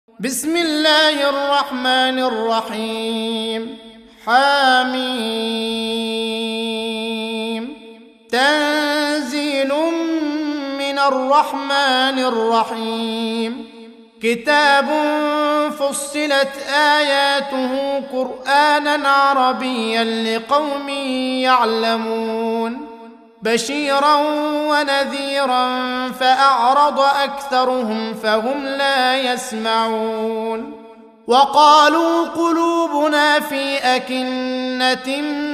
بسم الله الرحمن الرحيم. حميم. تنزيل من الرحمن الرحيم. كتاب فصلت آياته قرآنا عربيا لقوم يعلمون بشيرا ونذيرا فأعرض أكثرهم فهم لا يسمعون. وقالوا قلوبنا في أكنة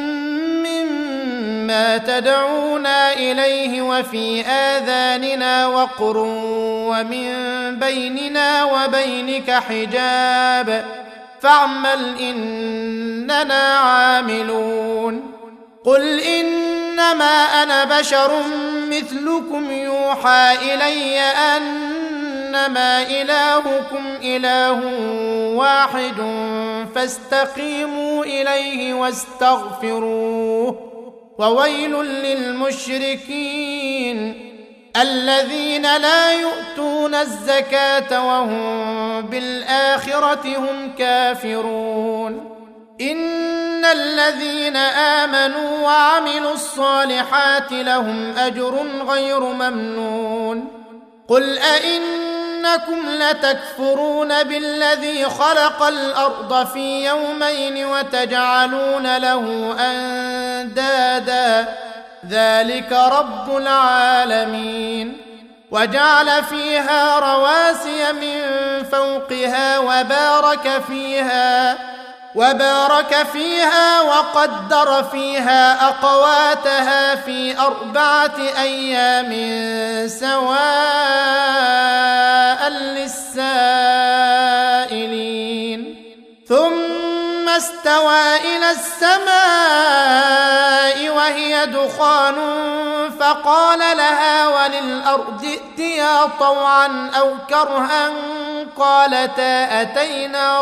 مما تدعونا إليه وفي آذاننا وقر ومن بيننا وبينك حجاب فاعمل إننا عاملون. قل إنما أنا بشر مثلكم يوحى إلي أنما إلهكم إله واحد فاستقيموا إليه واستغفروه. وويل للمشركين الذين لا يؤتون الزكاة وهم بالآخرة هم كافرون. إن الذين آمنوا وعملوا الصالحات لهم أجر غير ممنون. قل أئنكم لتكفرون بالذي خلق الأرض في يومين وتجعلون له أندادا ذلك رب العالمين. وجعل فيها رواسي من فوقها وبارك فيها وقدر فيها أقواتها في 4 أيام سواء للسائلين. ثم استوى إلى السماء وهي دخان فقال لها وللأرض ائتيا طوعا أو كرها قالتا أتينا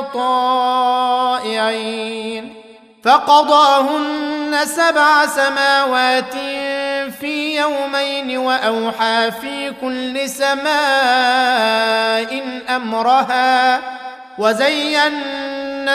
طائعين. فقضاهن 7 سماوات في يومين وأوحى في كل سماء أمرها وزينا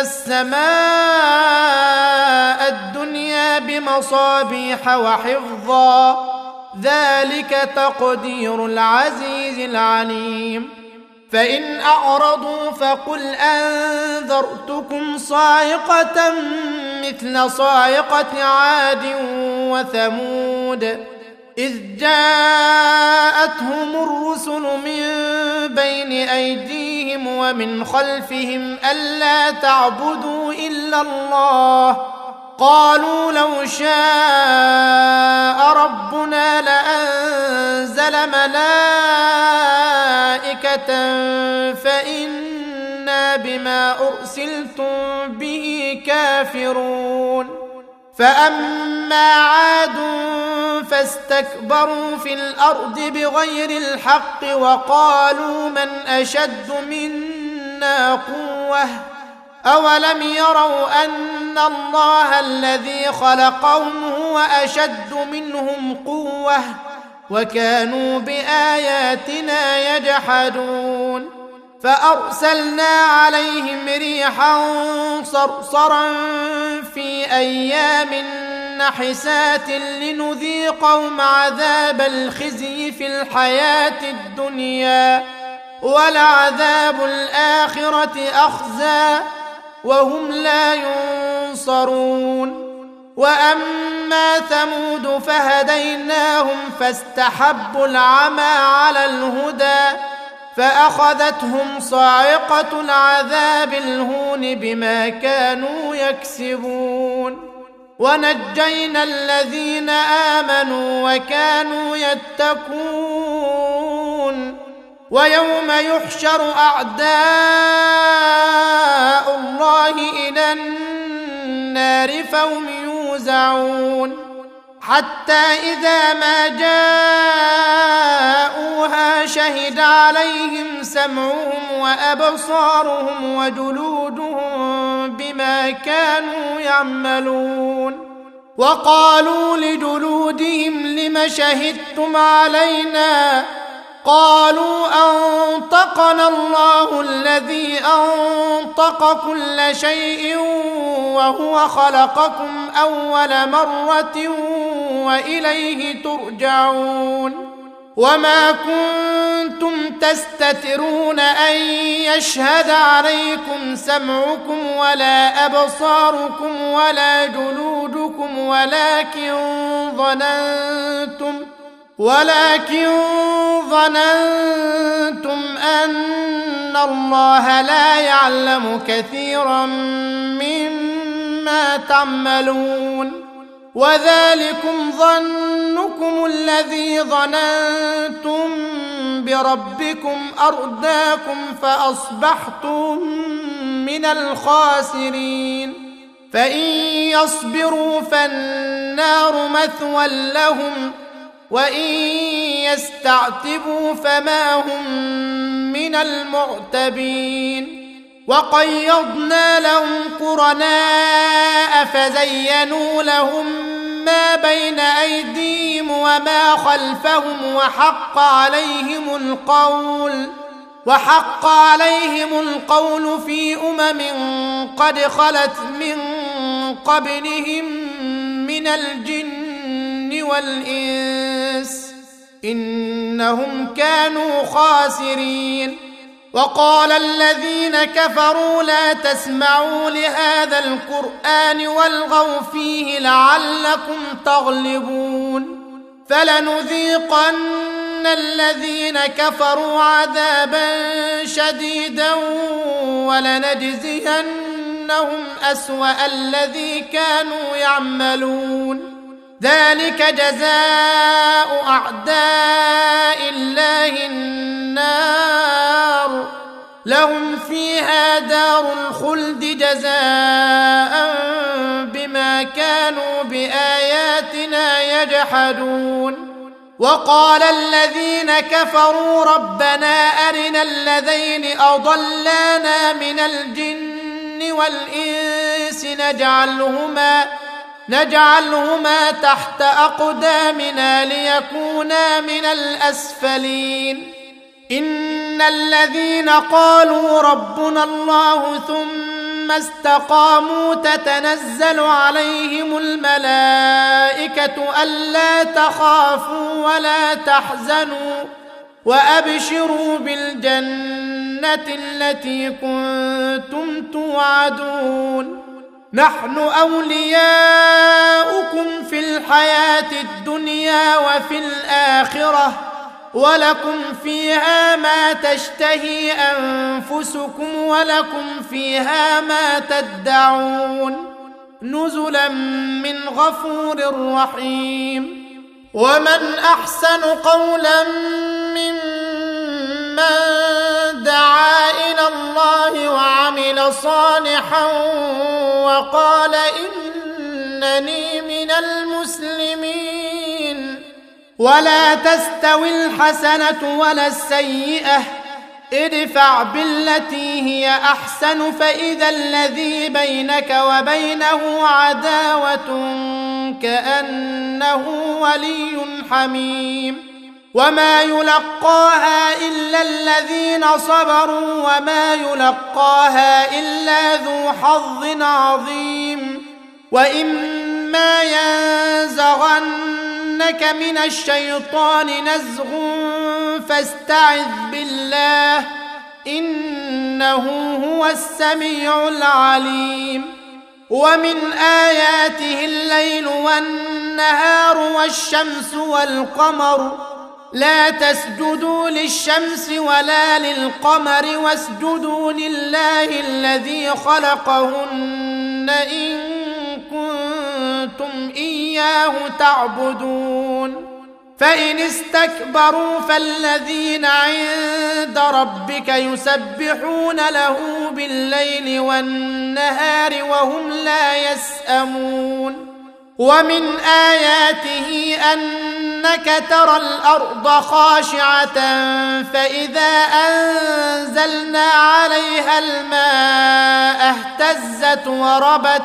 السماء الدنيا بمصابيح وحفظا ذلك تقدير العزيز العليم. فإن أعرضوا فقل أنذرتكم صاعقة مثل صاعقة عاد وثمود إذ جاءتهم الرسل من بين أيديهم ومن خلفهم ألا تعبدوا إلا الله قالوا لو شاء ربنا لأنزل ملائكة فإنا بما أرسلتم به كافرون. فأما عاد فاستكبروا في الأرض بغير الحق وقالوا من أشد منا قوة أولم يروا أن الله الذي خلقهم هو أشد منهم قوة وكانوا بآياتنا يجحدون. فأرسلنا عليهم ريحا صرصرا في أيام نحسات لنذيقهم عذاب الخزي في الحياة الدنيا ولعذاب الآخرة أخزى وهم لا ينصرون. وأما ثمود فهديناهم فاستحبوا العمى على الهدى فأخذتهم صاعقة العذاب الهون بما كانوا يكسبون. ونجينا الذين آمنوا وكانوا يتقون. ويوم يحشر أعداء الله إلى النار فهم يوزعون حتى إذا ما جاءوها شهد عليهم سمعهم وأبصارهم وجلودهم بما كانوا يعملون. وقالوا لجلودهم لم شهدتم علينا قالوا أنطقنا الله الذي أنطق كل شيء وهو خلقكم أول مرة وإليه ترجعون وما كنتم تستترون أن يشهد عليكم سمعكم ولا أبصاركم ولا جلودكم ولكن ظننتم أن الله لا يعلم كثيرا مما تعملون وذلكم ظنكم الذي ظننتم بربكم أرداكم فأصبحتم من الخاسرين فإن يصبروا فالنار مثوى لهم وإن يستعتبوا فما هم من المعتبين وقيضنا لهم قرناء فزينوا لهم ما بين أيديهم وما خلفهم وحق عليهم القول في قد خلت من قبلهم من الجن والإنس إنهم كانوا خاسرين وقال الذين كفروا لا تسمعوا لهذا القرآن والغوا فيه لعلكم تغلبون فلنذيقن الذين كفروا عذابا شديدا ولنجزينهم أسوأ الذي كانوا يعملون ذلك جزاء أعداء الله النار لهم فيها دار الخلد جزاء بما كانوا بآياتنا يجحدون وقال الذين كفروا ربنا أرنا الذين أضلانا من الجن والإنس نجعلهما تحت أقدامنا ليكونا من الأسفلين إن الذين قالوا ربنا الله ثم استقاموا تتنزل عليهم الملائكة ألا تخافوا ولا تحزنوا وأبشروا بالجنة التي كنتم توعدون نحن أولياؤكم في الحياة الدنيا وفي الآخرة ولكم فيها ما تشتهي أنفسكم ولكم فيها ما تدعون نزلا من غفور رحيم ومن أحسن قولا ممن دعا إلى الله وعمل صالحا وقال إنني من المسلمين ولا تستوي الحسنة ولا السيئة ادفع بالتي هي أحسن فإذا الذي بينك وبينه عداوة كأنه ولي حميم وما يلقاها إلا الذين صبروا وما يلقاها إلا ذو حظ عظيم وإما ينزغنك من الشيطان نزغ فاستعذ بالله إنه هو السميع العليم ومن آياته الليل والنهار والشمس والقمر لا تسجدوا للشمس ولا للقمر واسجدوا لله الذي خلقهن إن كنتم إياه تعبدون فإن استكبروا فالذين عند ربك يسبحون له بالليل والنهار وهم لا يسأمون ومن آياته أنك ترى الأرض خاشعة فإذا أنزلنا عليها الماء اهتزت وربت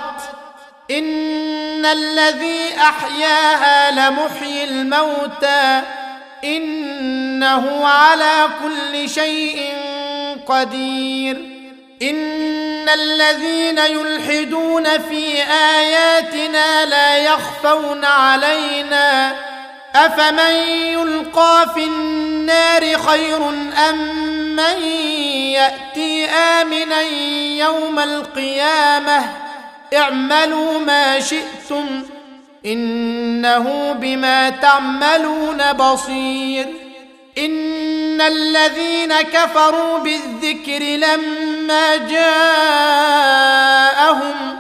إن الذي أحياها لمحيي الموتى إنه على كل شيء قدير. إن الذين يلحدون في آياتنا لا يخفون علينا أفمن يلقى في النار خير أم من يأتي آمنا يوم القيامة اعملوا ما شئتم إنه بما تعملون بصير. إن الذين كفروا بالذكر لما جاءهم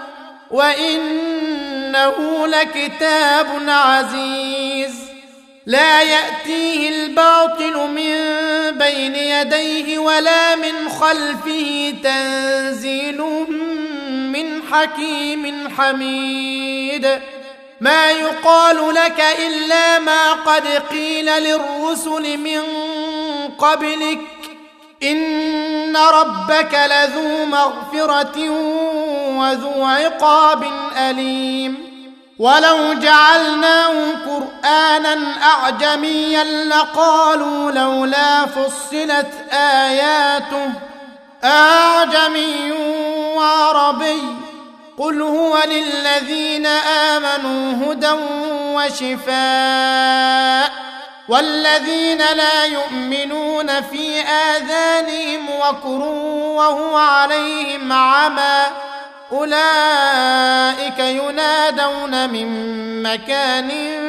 وإنه لكتاب عزيز لا يأتيه الباطل من بين يديه ولا من خلفه تنزيل من حكيم حميد. ما يقال لك إلا ما قد قيل للرسل من قبلك إن ربك لذو مغفرة وذو عقاب أليم. ولو جعلناه قرآنا أعجميا لقالوا لولا فصلت آياته أعجمي وعربي قل هو للذين آمنوا هدى وشفاء والذين لا يؤمنون في آذانهم وقر وهو عليهم عمى أولئك ينادون من مكان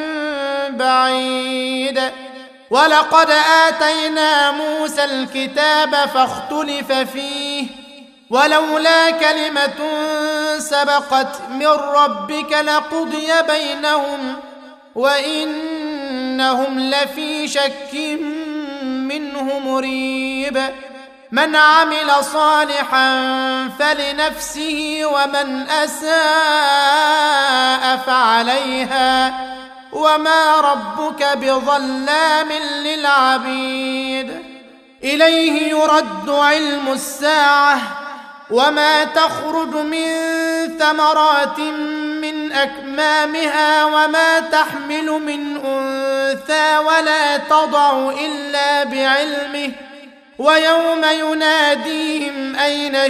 بعيد. ولقد آتينا موسى الكتاب فاختلف فيه ولولا كلمة سبقت من ربك لقضي بينهم وإنهم لفي شك منه مريب. من عمل صالحا فلنفسه ومن أساء فعليها وما ربك بظلام للعبيد. إليه يرد علم الساعة وما تخرج من ثمرات من أكمامها وما تحمل من أنثى ولا تضع إلا بعلمه ويوم يناديهم أين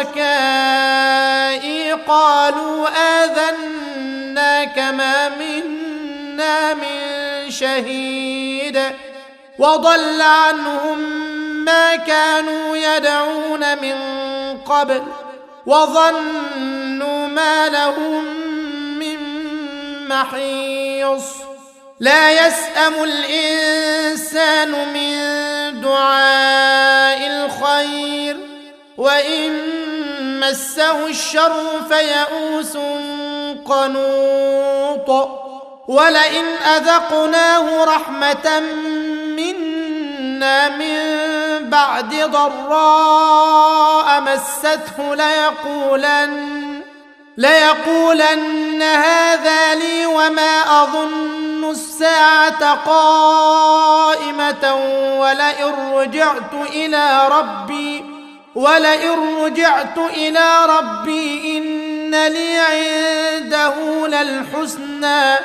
شركائي قالوا آذناك ما منا من شهيد وضل عنهم ما كانوا يدعون من قبل وظنوا ما لهم من محيص. لا يسأم الإنسان من دعاء الخير وإن مسه الشر فيئوس قنوط. ولئن أذقناه رحمة منا من بعد ضراء مسته ليقولن هذا لي وما أظن الساعة قائمة ولئن رجعت إلى ربي إن لي عنده للحسنى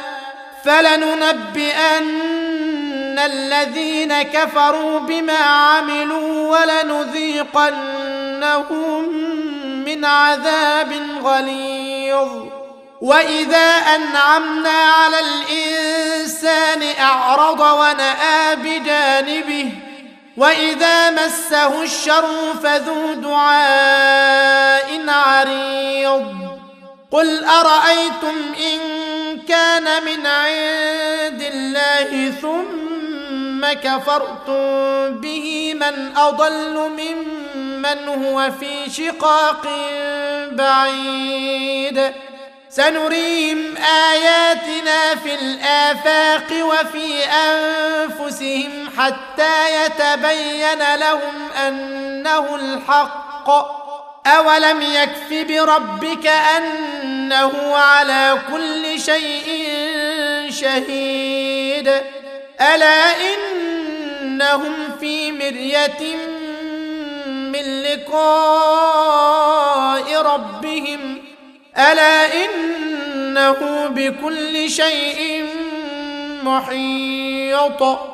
فلننبئن الذين كفروا بما عملوا ولنذيقنهم من عذاب غليظ. وإذا أنعمنا على الإنسان أعرض ونأى بجانبه وإذا مسه الشر فذو دعاء عريض. قل أرأيتم إن كان من عند الله ثم كفرتم به من أضل ممن هو في شقاق بعيد. سنريهم آياتنا في الآفاق وفي أنفسهم حتى يتبين لهم أنه الحق. أولم يكف بربك أنه على كل شيء شهيد. ألا إنهم في مرية من لقاء ربهم ألا إنه بكل شيء محيط.